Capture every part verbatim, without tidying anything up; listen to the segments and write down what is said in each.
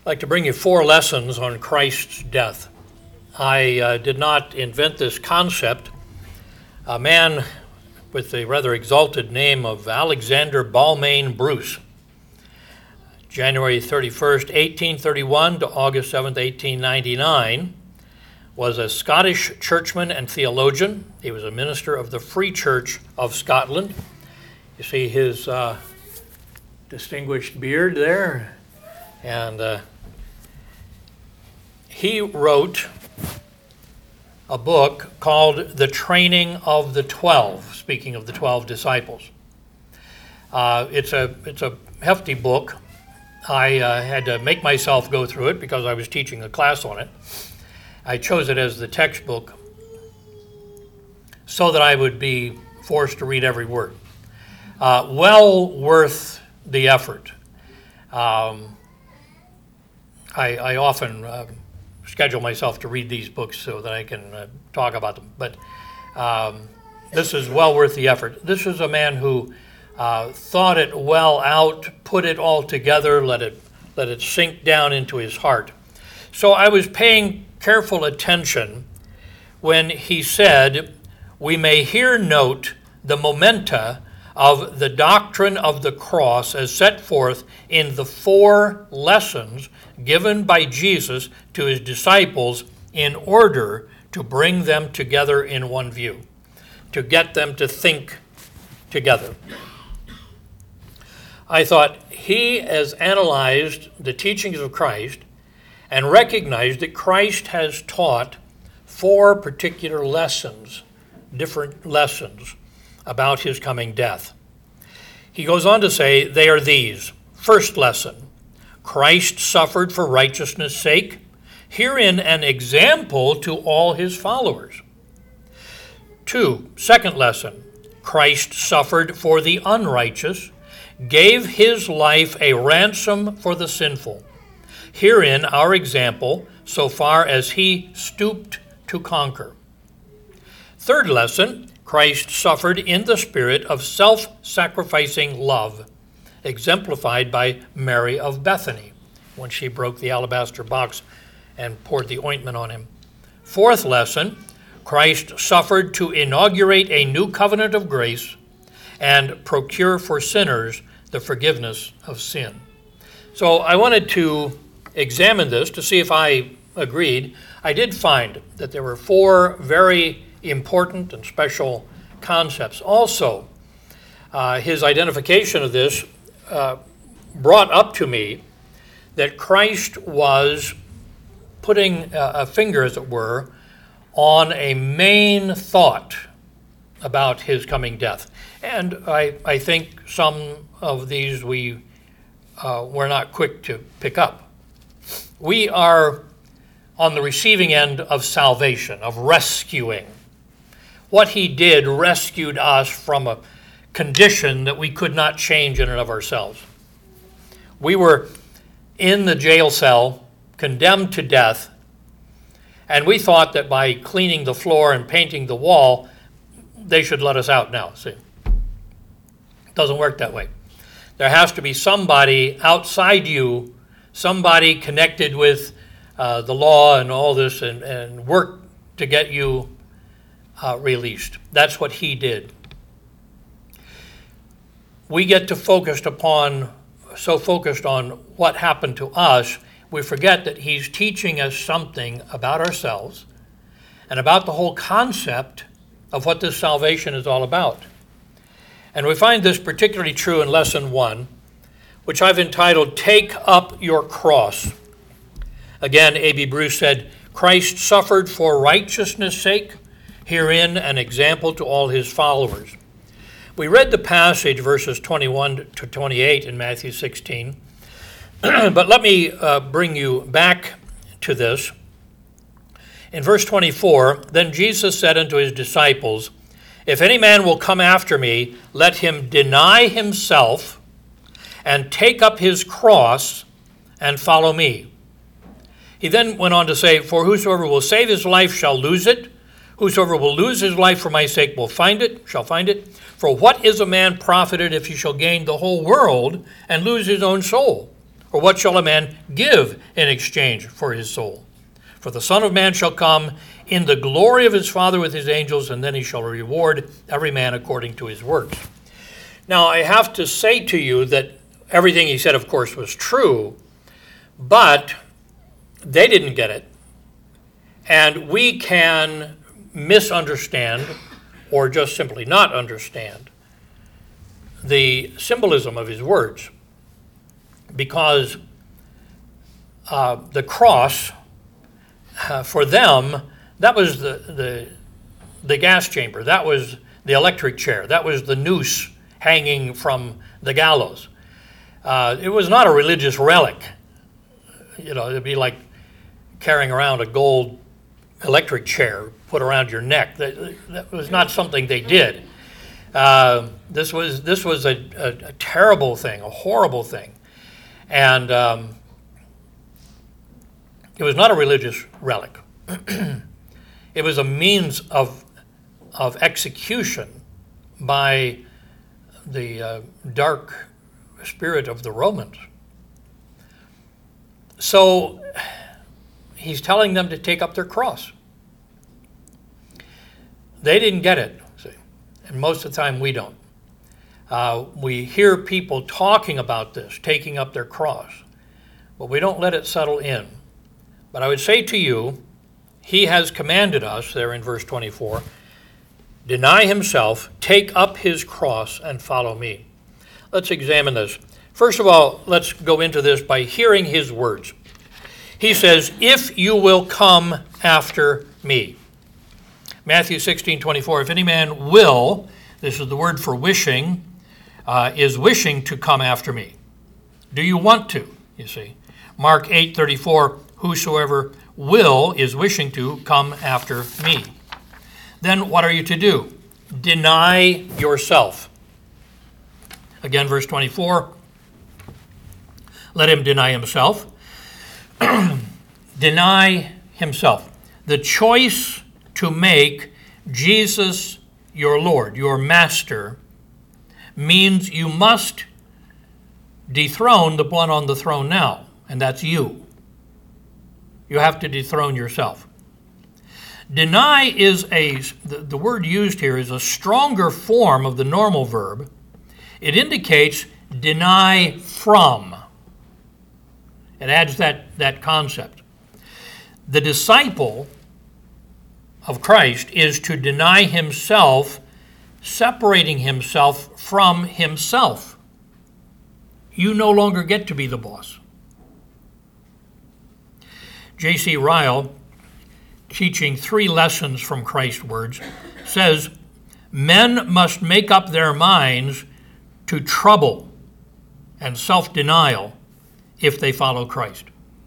I'd like to bring you four lessons on Christ's death. I uh, did not invent this concept. A man with the rather exalted name of Alexander Balmain Bruce, January thirty-first, eighteen thirty-one to August seventh, eighteen ninety-nine, was a Scottish churchman and theologian. He was a minister of the Free Church of Scotland. You see his uh, distinguished beard there, and uh, he wrote a book called The Training of the Twelve, speaking of the twelve disciples. Uh, it's a it's a hefty book. I uh, had to make myself go through it because I was teaching a class on it. I chose it as the textbook so that I would be forced to read every word. Uh, well worth the effort. Um, I, I often uh, schedule myself to read these books so that I can uh, talk about them. But um, this is well worth the effort. This is a man who uh, thought it well out, put it all together, let it let it sink down into his heart. So I was paying careful attention when he said, "We may here note the momenta of the doctrine of the cross as set forth in the four lessons given by Jesus to his disciples in order to bring them together in one view, to get them to think together." I thought he has analyzed the teachings of Christ and recognized that Christ has taught four particular lessons, different lessons about his coming death. He goes on to say they are these. First lesson, Christ suffered for righteousness' sake, herein an example to all his followers. Two, second lesson, Christ suffered for the unrighteous, gave his life a ransom for the sinful. Herein our example, so far as he stooped to conquer. Third lesson, Christ suffered in the spirit of self-sacrificing love, exemplified by Mary of Bethany, when she broke the alabaster box and poured the ointment on him. Fourth lesson, Christ suffered to inaugurate a new covenant of grace and procure for sinners the forgiveness of sin. So I wanted to examine this to see if I agreed. I did find that there were four very important and special concepts. Also, uh, his identification of this uh, brought up to me that Christ was putting a, a finger, as it were, on a main thought about his coming death. And I, I think some of these we uh, were not quick to pick up. We are on the receiving end of salvation, of rescuing. What he did rescued us from a condition that we could not change in and of ourselves. We were in the jail cell, condemned to death, and we thought that by cleaning the floor and painting the wall, they should let us out now. See, it doesn't work that way. There has to be somebody outside you, somebody connected with uh, the law and all this, and, and work to get you uh, released. That's what he did. We get to focused upon, so focused on what happened to us, we forget that he's teaching us something about ourselves and about the whole concept of what this salvation is all about. And we find this particularly true in lesson one, which I've entitled, Take Up Your Cross. Again, A B Bruce said, Christ suffered for righteousness' sake, herein an example to all his followers. We read the passage, verses twenty-one to twenty-eight in Matthew sixteen, but let me uh, bring you back to this. In verse twenty-four, then Jesus said unto his disciples, If any man will come after me, let him deny himself and take up his cross and follow me. He then went on to say, For whosoever will save his life shall lose it. Whosoever will lose his life for my sake will find it, shall find it. For what is a man profited if he shall gain the whole world and lose his own soul? Or what shall a man give in exchange for his soul? For the Son of Man shall come in the glory of his Father with his angels, and then he shall reward every man according to his works. Now, I have to say to you that everything he said, of course, was true, but they didn't get it. And we can misunderstand or just simply not understand the symbolism of his words, because uh, the cross, uh, for them, that was the, the, the gas chamber. That was the electric chair. That was the noose hanging from the gallows. Uh, it was not a religious relic. You know, it'd be like carrying around a gold electric chair put around your neck. That, that was not something they did. Uh, this was this was a, a, a terrible thing, a horrible thing. And um, it was not a religious relic. It was a means of of execution by the uh, dark spirit of the Romans. So he's telling them to take up their cross. They didn't get it, see, and most of the time we don't. Uh, we hear people talking about this, taking up their cross, but we don't let it settle in. But I would say to you, he has commanded us, there in verse twenty-four, deny himself, take up his cross, and follow me. Let's examine this. First of all, let's go into this by hearing his words. He says, if you will come after me. Matthew sixteen twenty-four, if any man will, this is the word for wishing, uh, is wishing to come after me. Do you want to, you see? Mark eight thirty-four, whosoever will is wishing to come after me. Then what are you to do? Deny yourself. Again, verse twenty-four, let him deny himself. Deny himself. The choice to make Jesus your Lord, your master, means you must dethrone the one on the throne now, and that's you. You have to dethrone yourself. Deny is a, the, the word used here is a stronger form of the normal verb. It indicates deny from. It adds that, that concept. The disciple of Christ is to deny himself, separating himself from himself. You no longer get to be the boss. J C Ryle, teaching three lessons from Christ's words, says, men must make up their minds to trouble and self-denial if they follow Christ.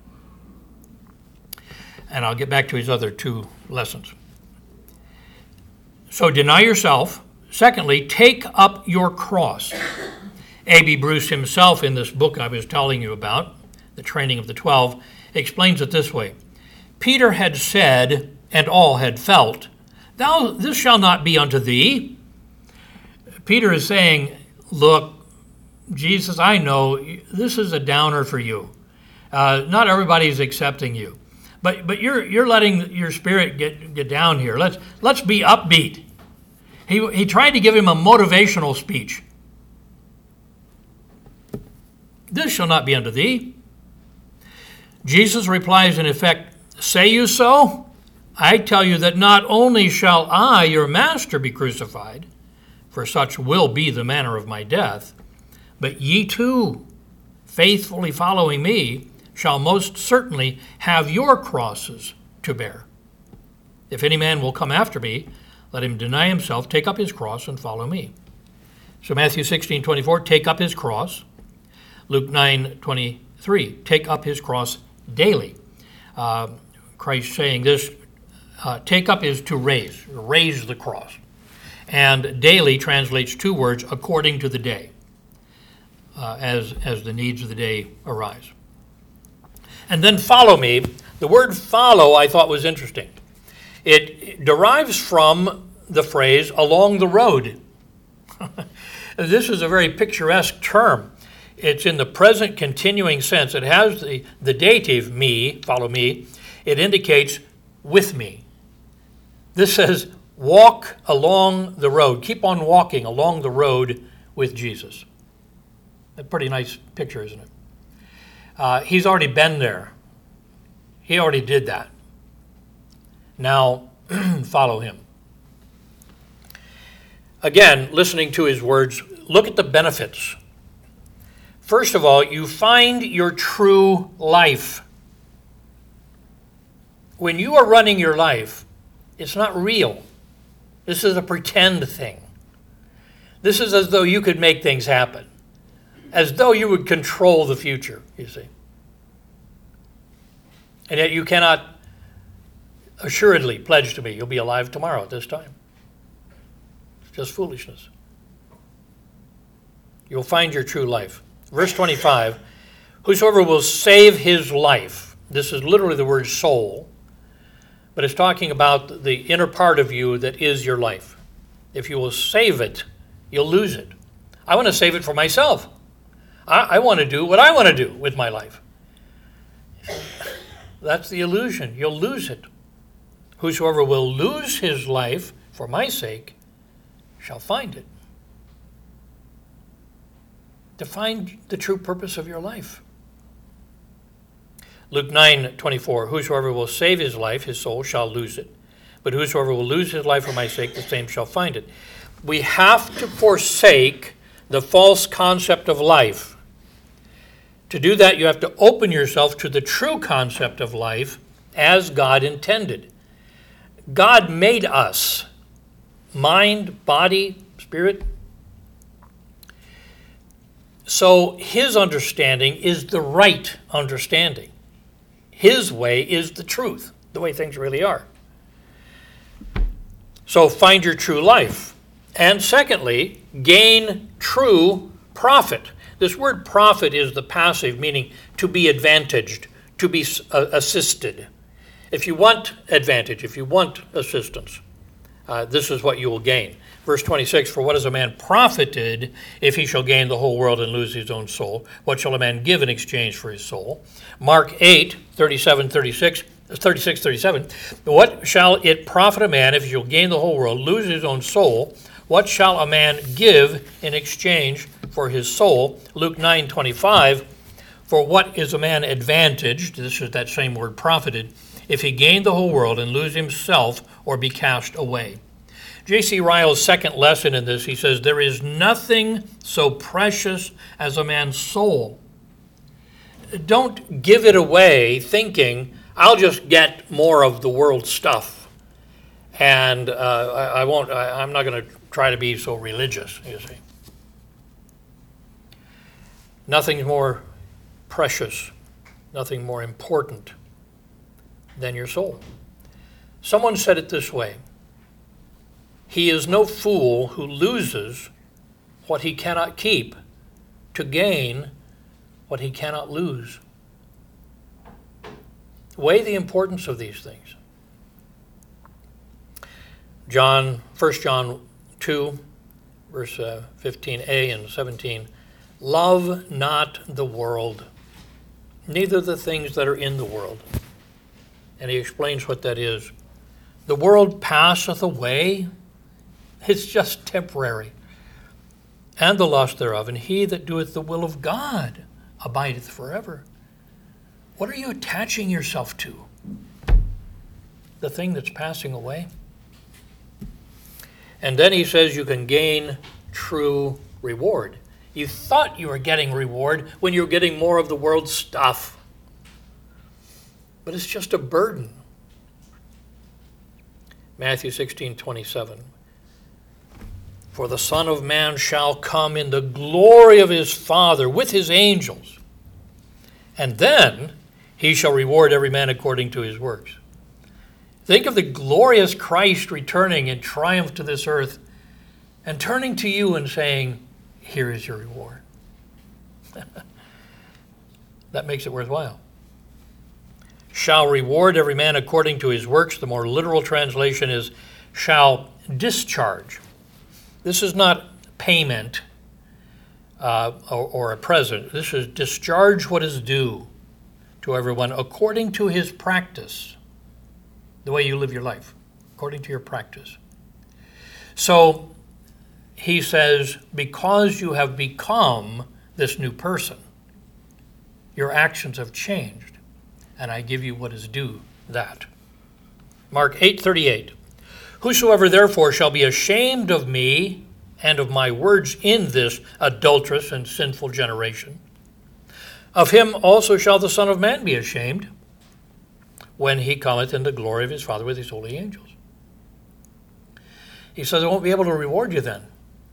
And I'll get back to his other two lessons. So deny yourself. Secondly, take up your cross. A B Bruce himself, in this book I was telling you about, The Training of the Twelve, explains it this way. Peter had said, and all had felt, thou, this shall not be unto thee. Peter is saying, look, Jesus, I know this is a downer for you. Uh, not everybody's accepting you. But but you're you're letting your spirit get, get down here. Let's let's be upbeat. He he tried to give him a motivational speech. This shall not be unto thee. Jesus replies in effect, say you so? I tell you that not only shall I, your master, be crucified, for such will be the manner of my death, but ye too, faithfully following me, shall most certainly have your crosses to bear. If any man will come after me, let him deny himself, take up his cross, and follow me. So Matthew sixteen twenty-four, take up his cross. Luke nine twenty-three, take up his cross daily. Uh, Christ saying this, uh, take up is to raise, raise the cross. And daily translates two words, according to the day, uh, as, as the needs of the day arise. And then follow me. The word follow I thought was interesting. It derives from the phrase along the road. This is a very picturesque term. It's in the present continuing sense. It has the, the dative me, follow me. It indicates with me. This says walk along the road. Keep on walking along the road with Jesus. A pretty nice picture, isn't it? Uh, he's already been there. He already did that. Now, follow him. Again, listening to his words, look at the benefits. First of all, you find your true life. When you are running your life, it's not real. This is a pretend thing. This is as though you could make things happen, as though you would control the future, you see. And yet you cannot assuredly pledge to me you'll be alive tomorrow at this time. It's just foolishness. You'll find your true life. Verse twenty-five, whosoever will save his life. This is literally the word soul, but it's talking about the inner part of you that is your life. If you will save it, you'll lose it. I want to save it for myself. I, I want to do what I want to do with my life. That's the illusion. You'll lose it. Whosoever will lose his life for my sake shall find it. To find the true purpose of your life. Luke nine twenty-four, whosoever will save his life, his soul, shall lose it. But whosoever will lose his life for my sake, the same shall find it. We have to forsake the false concept of life. To do that, you have to open yourself to the true concept of life as God intended. God made us, mind, body, spirit. So his understanding is the right understanding. His way is the truth, the way things really are. So find your true life. And secondly, gain true profit. This word profit is the passive, meaning to be advantaged, to be uh, assisted. If you want advantage, if you want assistance, uh, this is what you will gain. Verse twenty-six, for what is a man profited if he shall gain the whole world and lose his own soul? What shall a man give in exchange for his soul? Mark eight, thirty-seven, thirty-six, thirty-six, thirty-seven. What shall it profit a man if he shall gain the whole world, lose his own soul? What shall a man give in exchange for his soul? Luke nine, twenty-five. For what is a man advantaged? This is that same word, profited, if he gain the whole world and lose himself or be cast away. J C Ryle's second lesson in this, he says, there is nothing so precious as a man's soul. Don't give it away thinking, I'll just get more of the world's stuff. And uh, I, I won't, I, I'm not going to try to be so religious, you see. Nothing's more precious, nothing more important than your soul. Someone said it this way. He is no fool who loses what he cannot keep to gain what he cannot lose. Weigh the importance of these things. John, First John two, verse uh, fifteen a and seventeen. Love not the world, neither the things that are in the world. And he explains what that is. The world passeth away. It's just temporary. And the lust thereof, and he that doeth the will of God abideth forever. What are you attaching yourself to? The thing that's passing away? And then he says you can gain true reward. You thought you were getting reward when you were getting more of the world's stuff. But it's just a burden. Matthew sixteen twenty-seven. For the Son of Man shall come in the glory of his Father with his angels. And then he shall reward every man according to his works. Think of the glorious Christ returning in triumph to this earth and turning to you and saying, here is your reward. That makes it worthwhile. Shall reward every man according to his works. The more literal translation is shall discharge. This is not payment. uh, or, or a present. This is discharge what is due to everyone according to his practice, the way you live your life, according to your practice. So he says, because you have become this new person, your actions have changed, and I give you what is due that. Mark eight thirty-eight. Whosoever therefore shall be ashamed of me and of my words in this adulterous and sinful generation, of him also shall the Son of Man be ashamed when he cometh in the glory of his Father with his holy angels. He says, I won't be able to reward you then.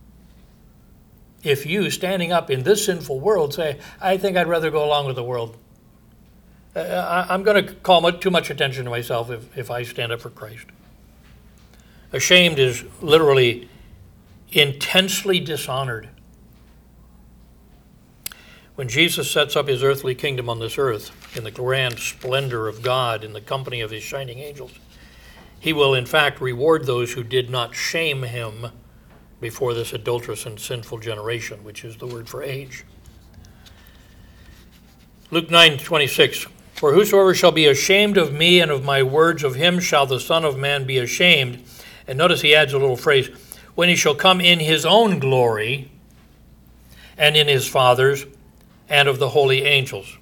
If you, standing up in this sinful world, say, I think I'd rather go along with the world. Uh, I'm going to call too much attention to myself if, if I stand up for Christ. Ashamed is literally intensely dishonored. When Jesus sets up his earthly kingdom on this earth, in the grand splendor of God, in the company of his shining angels, he will in fact reward those who did not shame him before this adulterous and sinful generation, which is the word for age. Luke nine twenty-six. For whosoever shall be ashamed of me and of my words, of him shall the Son of Man be ashamed. And notice he adds a little phrase, when he shall come in his own glory and in his Father's and of the holy angels.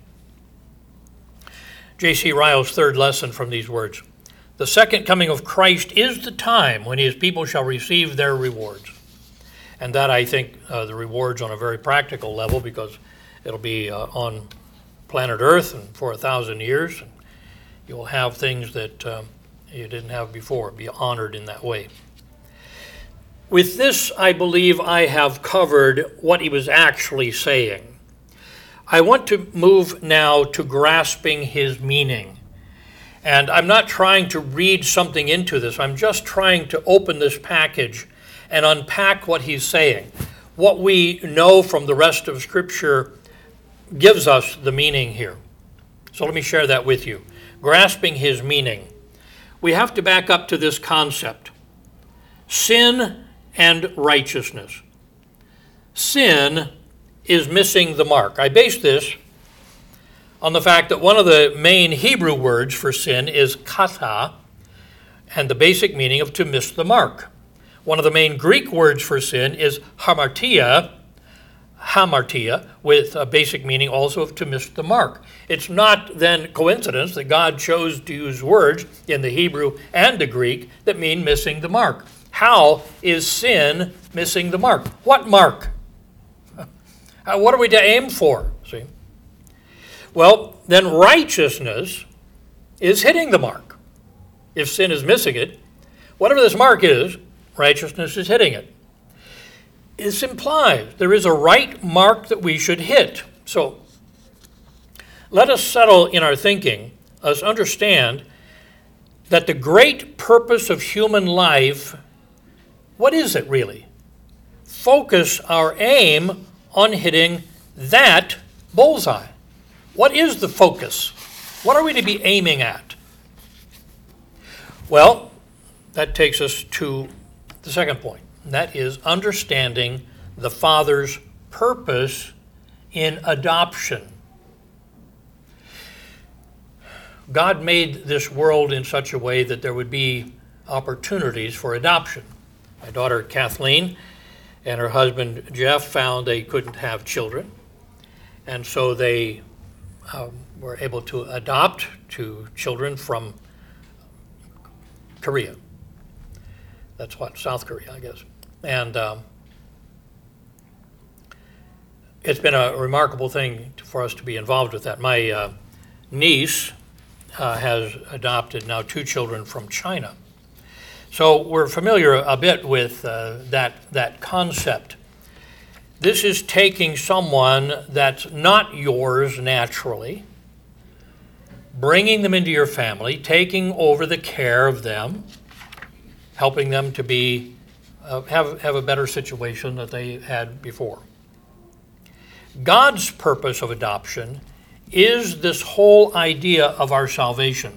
J C Ryle's third lesson from these words. The second coming of Christ is the time when his people shall receive their rewards. And that, I think, uh, the rewards on a very practical level, because it'll be uh, on planet Earth and for a thousand years. And you will have things that um, you didn't have before, be honored in that way. With this, I believe I have covered what he was actually saying. I want to move now to grasping his meaning. And I'm not trying to read something into this. I'm just trying to open this package and unpack what he's saying. What we know from the rest of Scripture gives us the meaning here. So let me share that with you. Grasping his meaning. We have to back up to this concept. Sin and righteousness. Sin is missing the mark. I base this on the fact that one of the main Hebrew words for sin is kata, and the basic meaning of to miss the mark. One of the main Greek words for sin is hamartia, hamartia, with a basic meaning also of to miss the mark. It's not then coincidence that God chose to use words in the Hebrew and the Greek that mean missing the mark. How is sin missing the mark? What mark? What are we to aim for? See? Well, then righteousness is hitting the mark. If sin is missing it, whatever this mark is, righteousness is hitting it. This implies there is a right mark that we should hit. So let us settle in our thinking, us understand that the great purpose of human life, what is it really? Focus our aim on hitting that bullseye. What is the focus? What are we to be aiming at? Well, that takes us to the second point. And that is understanding the Father's purpose in adoption. God made this world in such a way that there would be opportunities for adoption. My daughter Kathleen and her husband Jeff found they couldn't have children, and so they um, were able to adopt two children from Korea. That's what, South Korea, I guess. And um, it's been a remarkable thing to, for us to be involved with that. My uh, niece uh, has adopted now two children from China. So we're familiar a bit with uh, that, that concept. This is taking someone that's not yours naturally, bringing them into your family, taking over the care of them, helping them to be uh, have, have a better situation that they had before. God's purpose of adoption is this whole idea of our salvation.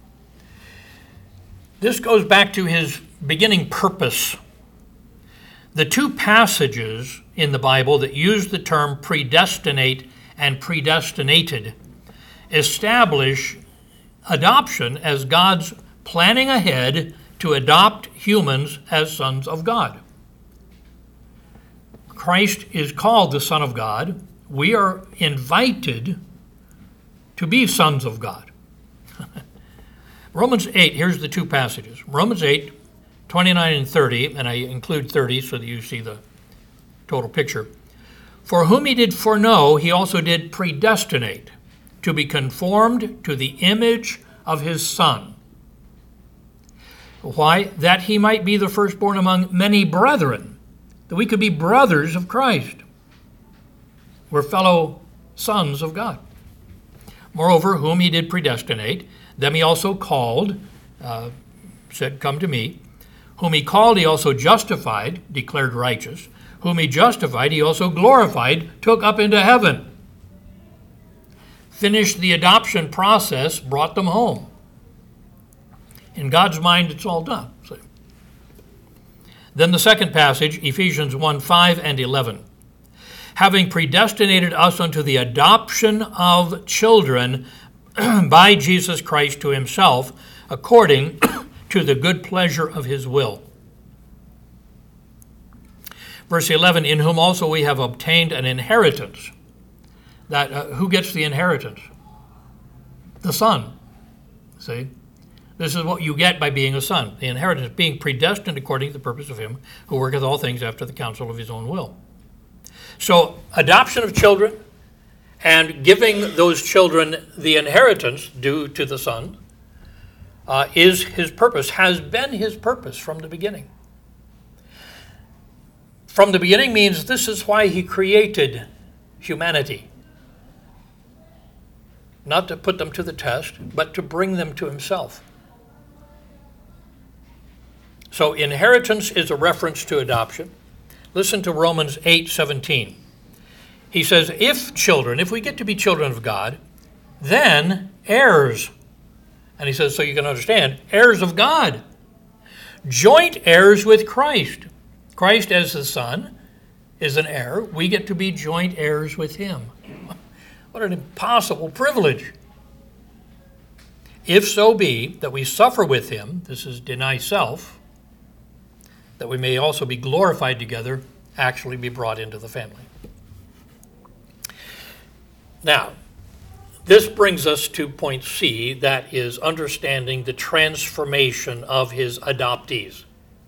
This goes back to his beginning purpose. The two passages in the Bible that use the term predestinate and predestinated establish adoption as God's planning ahead to adopt humans as sons of God. Christ is called the Son of God. We are invited to be sons of God. Romans eight, here's the two passages. Romans eight, twenty-nine and thirty, and I include thirty so that you see the total picture. For whom he did foreknow, he also did predestinate to be conformed to the image of his Son. Why? That he might be the firstborn among many brethren, that we could be brothers of Christ. We're fellow sons of God. Moreover, whom he did predestinate, them he also called, uh, said, come to me. Whom he called, he also justified, declared righteous. Whom he justified, he also glorified, took up into heaven. Finished the adoption process, brought them home. In God's mind, it's all done. See? Then the second passage, Ephesians one, five and eleven. Having predestinated us unto the adoption of children by Jesus Christ to himself, according to the good pleasure of his will. Verse eleven, in whom also we have obtained an inheritance. That uh, who gets the inheritance? The Son. See? This is what you get by being a son. The inheritance, being predestined according to the purpose of him who worketh all things after the counsel of his own will. So, adoption of children and giving those children the inheritance due to the Son uh, is his purpose, has been his purpose from the beginning. From the beginning means this is why he created humanity. Not to put them to the test, but to bring them to himself. So inheritance is a reference to adoption. Listen to Romans eight seventeen. He says, if children, if we get to be children of God, then heirs. And he says, so you can understand, heirs of God. Joint heirs with Christ. Christ as the Son is an heir. We get to be joint heirs with him. What an impossible privilege. If so be that we suffer with him, this is deny self, that we may also be glorified together, actually be brought into the family. Now, this brings us to point C, that is understanding the transformation of his adoptees.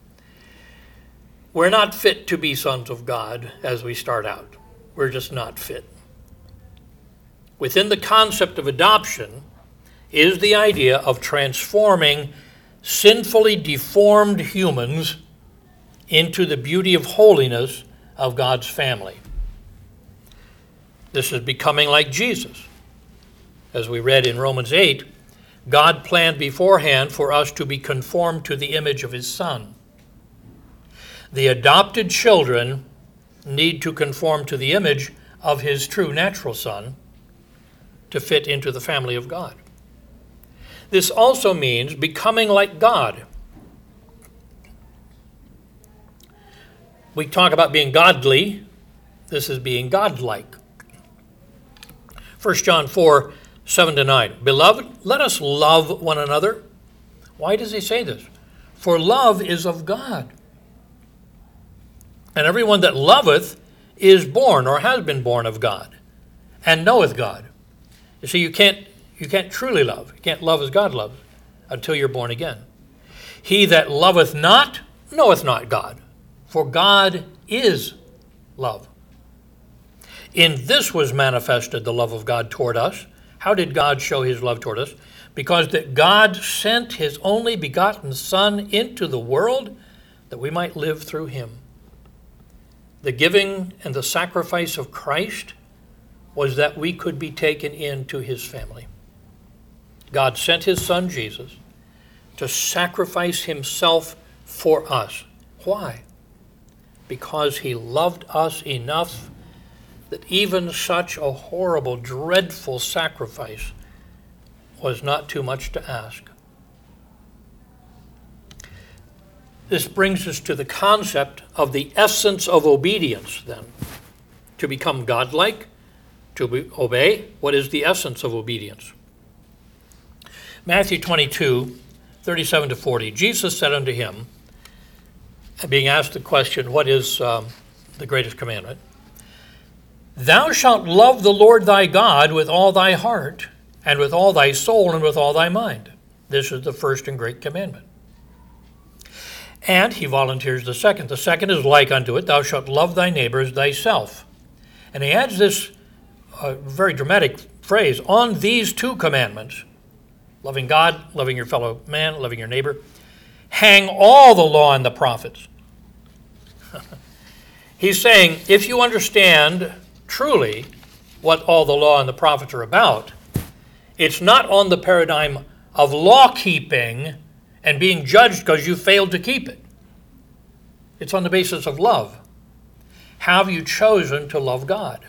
We're not fit to be sons of God as we start out. We're just not fit. Within the concept of adoption is the idea of transforming sinfully deformed humans into the beauty of holiness of God's family. This is becoming like Jesus. As we read in Romans eight, God planned beforehand for us to be conformed to the image of his Son. The adopted children need to conform to the image of his true natural Son to fit into the family of God. This also means becoming like God. We talk about being godly. This is being godlike. First John four, seven to nine. Beloved, let us love one another. Why does he say this? For love is of God. And everyone that loveth is born or has been born of God and knoweth God. You see, you can't, you can't truly love. You can't love as God loves until you're born again. He that loveth not knoweth not God, for God is love. In this was manifested the love of God toward us. How did God show his love toward us? Because that God sent his only begotten Son into the world that we might live through him. The giving and the sacrifice of Christ was that we could be taken into his family. God sent his Son, Jesus, to sacrifice himself for us. Why? Because he loved us enough that even such a horrible, dreadful sacrifice was not too much to ask. This brings us to the concept of the essence of obedience, then. To become godlike, to be, obey, what is the essence of obedience? Matthew twenty-two, thirty-seven to forty. Jesus said unto him, being asked the question, what is um, the greatest commandment? Thou shalt love the Lord thy God with all thy heart, and with all thy soul, and with all thy mind. This is the first and great commandment. And he volunteers the second. The second is like unto it, thou shalt love thy neighbor as thyself. And he adds this uh, very dramatic phrase, on these two commandments, loving God, loving your fellow man, loving your neighbor, hang all the law and the prophets. He's saying, if you understand truly what all the law and the prophets are about, it's not on the paradigm of law-keeping and being judged because you failed to keep it. It's on the basis of love. Have you chosen to love God?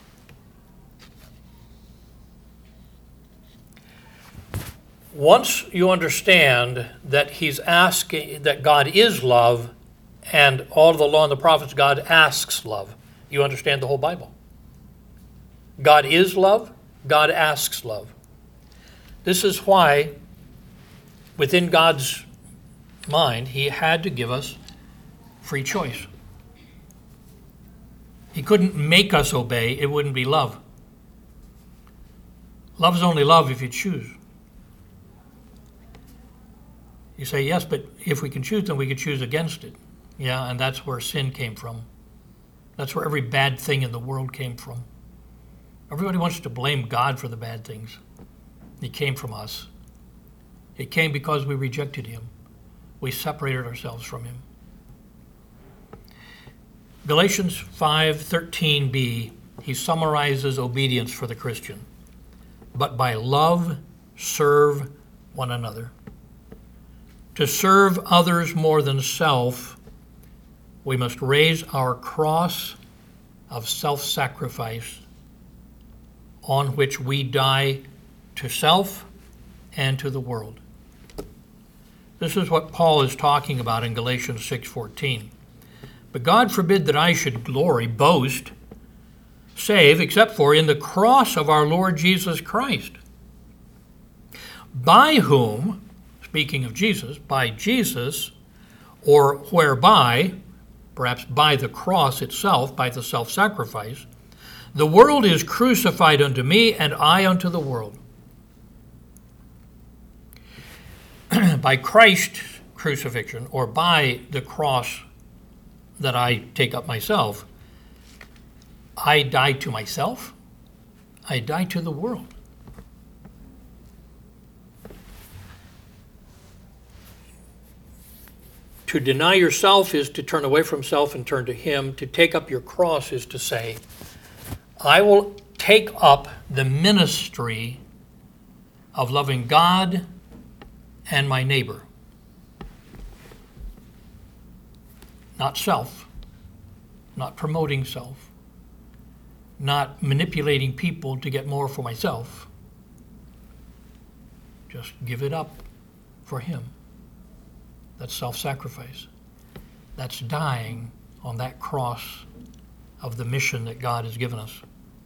Once you understand that he's asking, that God is love, and all of the law and the prophets, God asks love, you understand the whole Bible. God is love, God asks love. This is why, within God's mind, he had to give us free choice. He couldn't make us obey, it wouldn't be love. Love is only love if you choose. You say, yes, but if we can choose, then we could choose against it. Yeah, and that's where sin came from. That's where every bad thing in the world came from. Everybody wants to blame God for the bad things. It came from us. It came because we rejected him. We separated ourselves from him. Galatians five thirteen b, he summarizes obedience for the Christian. But by love, serve one another. To serve others more than self, we must raise our cross of self-sacrifice on which we die to self and to the world. This is what Paul is talking about in Galatians six fourteen. But God forbid that I should glory, boast, save, except for in the cross of our Lord Jesus Christ, by whom, speaking of Jesus, by Jesus, or whereby, perhaps by the cross itself, by the self-sacrifice, the world is crucified unto me, and I unto the world. By Christ's crucifixion, or by the cross that I take up myself, I die to myself, I die to the world. To deny yourself is to turn away from self and turn to him. To take up your cross is to say, I will take up the ministry of loving God and my neighbor. Not self, not promoting self, not manipulating people to get more for myself. Just give it up for him. That's self-sacrifice. That's dying on that cross of the mission that God has given us.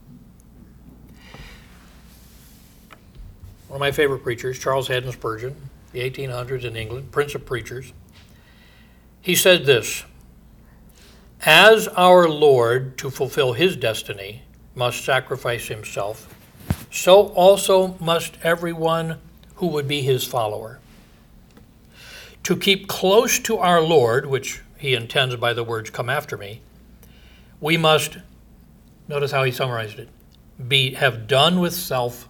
One of my favorite preachers, Charles Haddon Spurgeon, the eighteen hundreds in England, Prince of Preachers, he said this, as our Lord, to fulfill his destiny, must sacrifice himself, so also must everyone who would be his follower. To keep close to our Lord, which he intends by the words, come after me, we must, notice how he summarized it, be have done with self.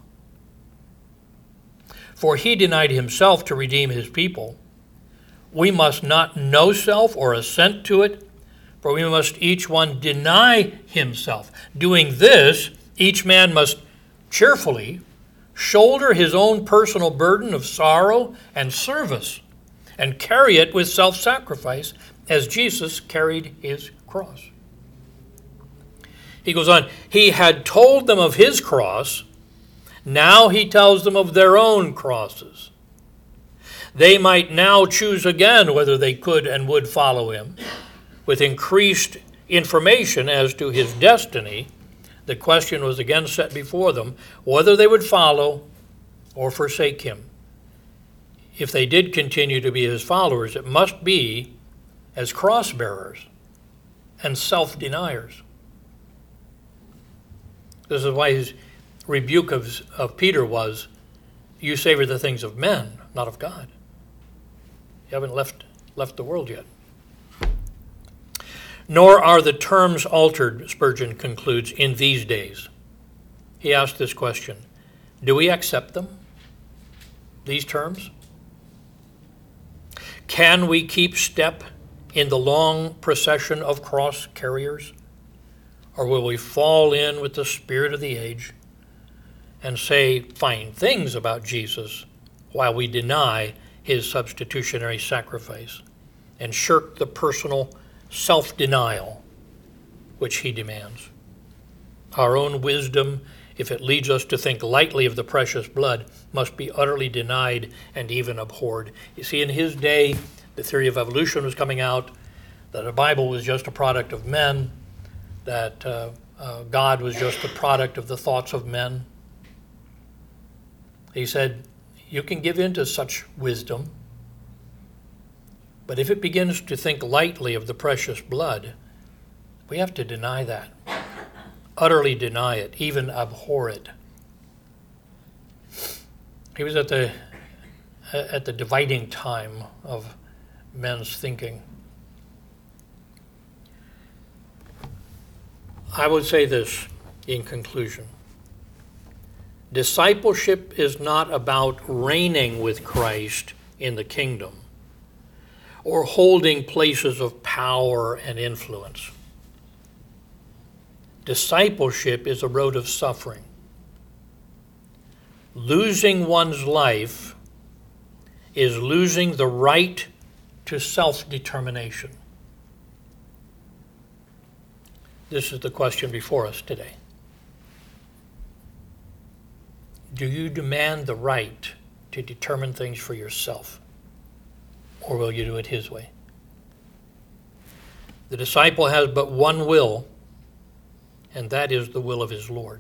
For he denied himself to redeem his people. We must not know self or assent to it, for we must each one deny himself. Doing this, each man must cheerfully shoulder his own personal burden of sorrow and service and carry it with self-sacrifice as Jesus carried his cross. He goes on, he had told them of his cross, now he tells them of their own crosses. they might now choose again whether they could and would follow him. With increased information as to his destiny, the question was again set before them whether they would follow or forsake him. If they did continue to be his followers, it must be as cross-bearers and self-deniers. This is why his rebuke of, of Peter was, you savor the things of men, not of God. You haven't left, left the world yet. Nor are the terms altered, Spurgeon concludes, in these days. He asked this question, do we accept them, these terms? Can we keep step in the long procession of cross carriers? Or will we fall in with the spirit of the age and say fine things about Jesus while we deny his substitutionary sacrifice and shirk the personal self-denial which he demands? Our own wisdom, if it leads us to think lightly of the precious blood, must be utterly denied and even abhorred. You see, in his day, the theory of evolution was coming out, that the Bible was just a product of men, that uh, uh, God was just a product of the thoughts of men. He said, you can give in to such wisdom, but if it begins to think lightly of the precious blood, we have to deny that, utterly deny it, even abhor it. He was at the at the dividing time of men's thinking. I would say this in conclusion. Discipleship is not about reigning with Christ in the kingdom or holding places of power and influence. Discipleship is a road of suffering. Losing one's life is losing the right to self-determination. This is the question before us today. Do you demand the right to determine things for yourself, or will you do it his way? The disciple has but one will, and that is the will of his Lord.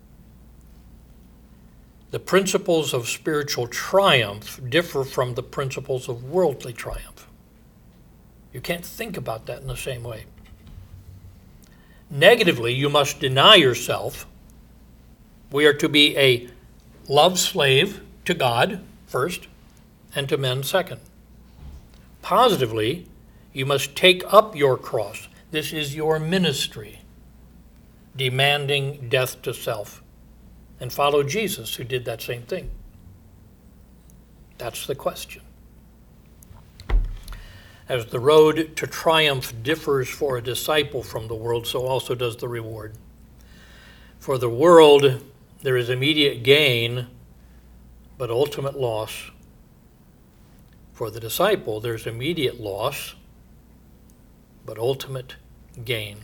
The principles of spiritual triumph differ from the principles of worldly triumph. You can't think about that in the same way. Negatively, you must deny yourself. We are to be a love slave to God first, and to men second. Positively, you must take up your cross. This is your ministry, demanding death to self, and follow Jesus, who did that same thing. That's the question. As the road to triumph differs for a disciple from the world, so also does the reward. For the world, there is immediate gain, but ultimate loss. For the disciple, there's immediate loss, but ultimate gain.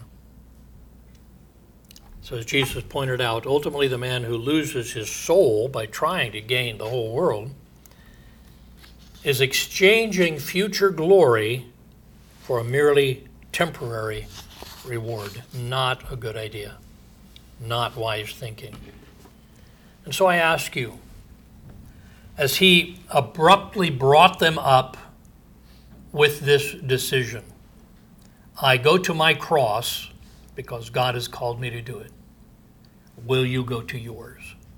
So as Jesus pointed out, ultimately the man who loses his soul by trying to gain the whole world is exchanging future glory for a merely temporary reward. Not a good idea. Not wise thinking. And so I ask you, as he abruptly brought them up with this decision, I go to my cross because God has called me to do it. Will you go to yours?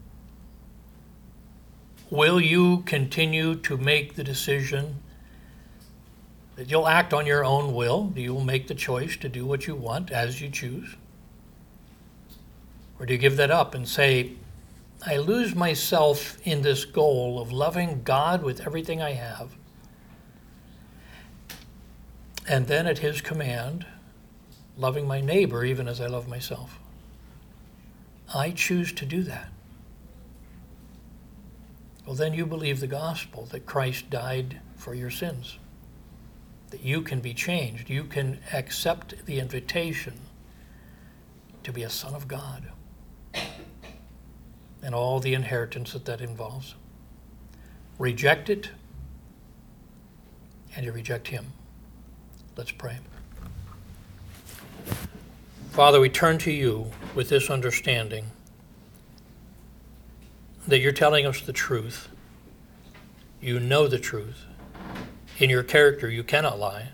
Will you continue to make the decision that you'll act on your own will? You will make the choice to do what you want as you choose? Or do you give that up and say, I lose myself in this goal of loving God with everything I have, and then at his command, loving my neighbor even as I love myself? I choose to do that. Well, then you believe the gospel, that Christ died for your sins, that you can be changed. You can accept the invitation to be a son of God and all the inheritance that that involves. Reject it, and you reject him. Let's pray. Father, we turn to you with this understanding that you're telling us the truth. You know the truth. In your character, you cannot lie.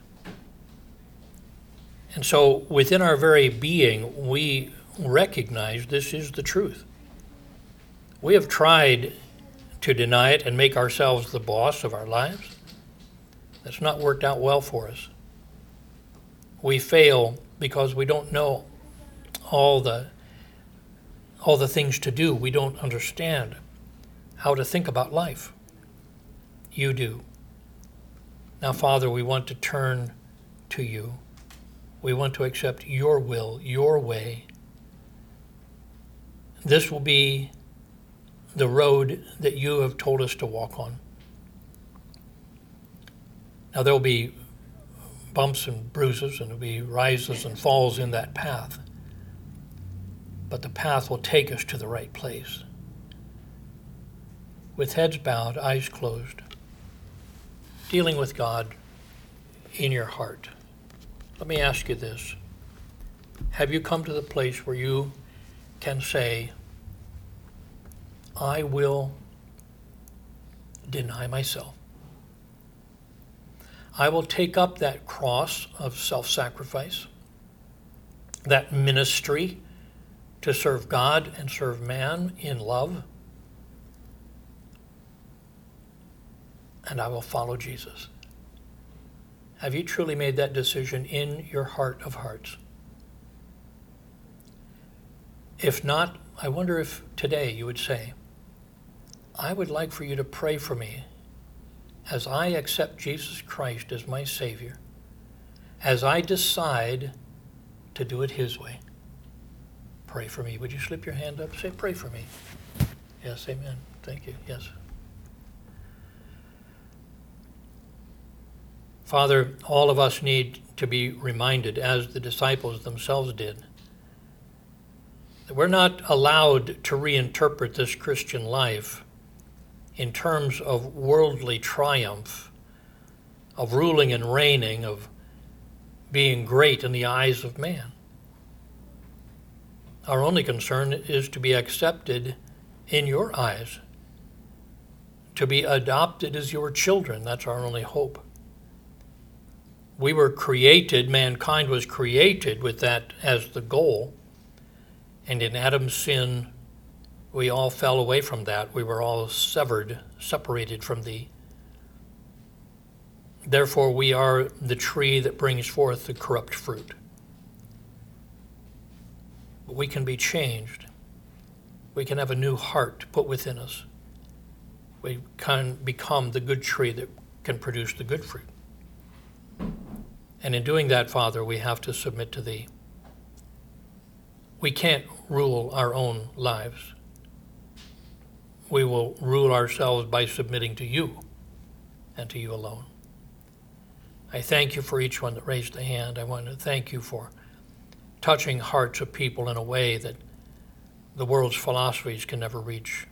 And so within our very being, we recognize this is the truth. We have tried to deny it and make ourselves the boss of our lives. That's not worked out well for us. We fail because we don't know all the all the things to do. We don't understand how to think about life. You do. Now, Father, we want to turn to you. We want to accept your will, your way. This will be the road that you have told us to walk on. Now, there will be bumps and bruises, and there will be rises and falls in that path. But the path will take us to the right place. With heads bowed, eyes closed, dealing with God in your heart. Let me ask you this. Have you come to the place where you can say, I will deny myself. I will take up that cross of self-sacrifice, that ministry to serve God and serve man in love, and I will follow Jesus. Have you truly made that decision in your heart of hearts? If not, I wonder if today you would say, I would like for you to pray for me as I accept Jesus Christ as my Savior, as I decide to do it his way. Pray for me. Would you slip your hand up? Say, pray for me. Yes, amen. Thank you. Yes. Father, all of us need to be reminded, as the disciples themselves did, that we're not allowed to reinterpret this Christian life in terms of worldly triumph, of ruling and reigning, of being great in the eyes of man. Our only concern is to be accepted in your eyes, to be adopted as your children. That's our only hope. We were created, mankind was created with that as the goal, and in Adam's sin, we all fell away from that. We were all severed, separated from thee. Therefore, we are the tree that brings forth the corrupt fruit. But we can be changed. We can have a new heart put within us. We can become the good tree that can produce the good fruit. And in doing that, Father, we have to submit to thee. We can't rule our own lives. We will rule ourselves by submitting to you and to you alone. I thank you for each one that raised a hand. I want to thank you for touching hearts of people in a way that the world's philosophies can never reach.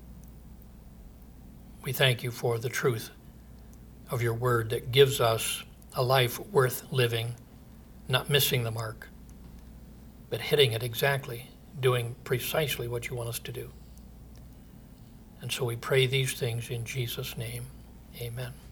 We thank you for the truth of your word that gives us a life worth living, not missing the mark, but hitting it exactly, doing precisely what you want us to do. And so we pray these things in Jesus' name. Amen.